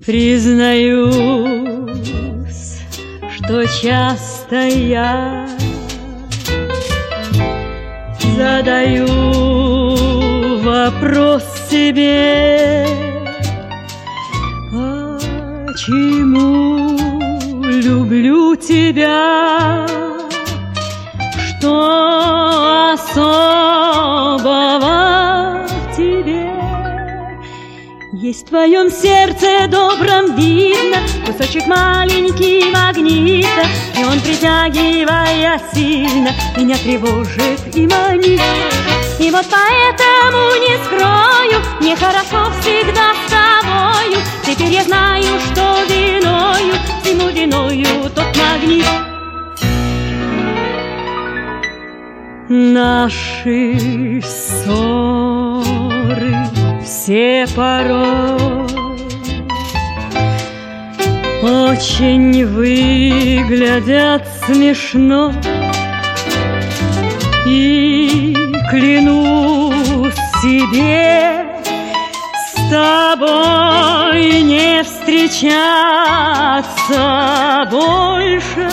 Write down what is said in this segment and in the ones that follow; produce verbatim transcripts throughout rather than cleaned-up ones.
Признаюсь, что часто я задаю вопрос себе, почему люблю тебя, что особого в тебе. Есть в твоем сердце добром видно кусочек маленький магнита, и он, притягивая сильно, меня тревожит и манит. И вот поэтому не скрою, мне хорошо всегда с тобою. Теперь я знаю, что виною, всему виною тот магнит. Наши ссоры все порой очень выглядят смешно, и клянусь себе с тобой не встречаться больше.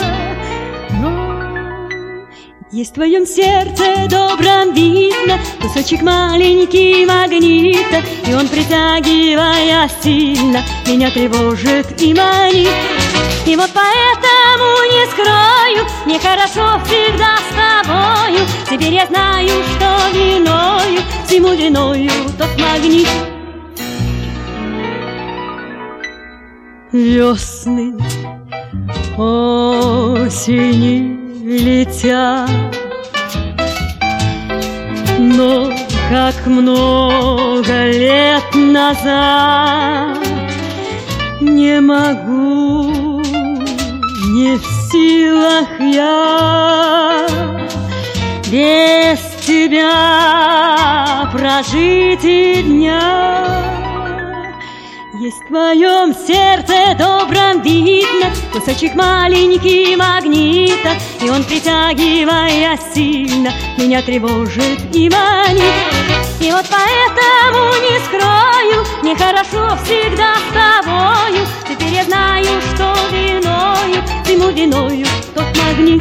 Есть в твоем сердце добром видно кусочек маленький магнита, и он, притягивая сильно, меня тревожит и манит. И вот поэтому не скрою, мне хорошо всегда с тобою. Теперь я знаю, что виною, всему виною тот магнит. Весны, осени летят, но как много лет назад не могу, не в силах я без тебя прожить и дня. Есть в твоем сердце добром видно кусочек маленький магнита, и он, притягивая сильно, меня тревожит и манит. И вот поэтому не скрою, мне хорошо всегда с тобою. Теперь я знаю, что виною, всему виною тот магнит.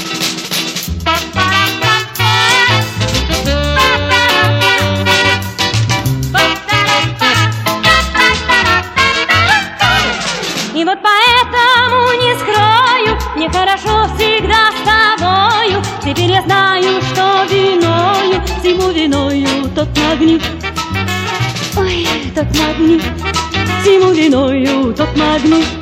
И вот поэтому не скрою, мне хорошо всегда с тобою. Теперь я знаю, что виною, всему виною тот магнит. Ой, тот магнит, всему виною тот магнит.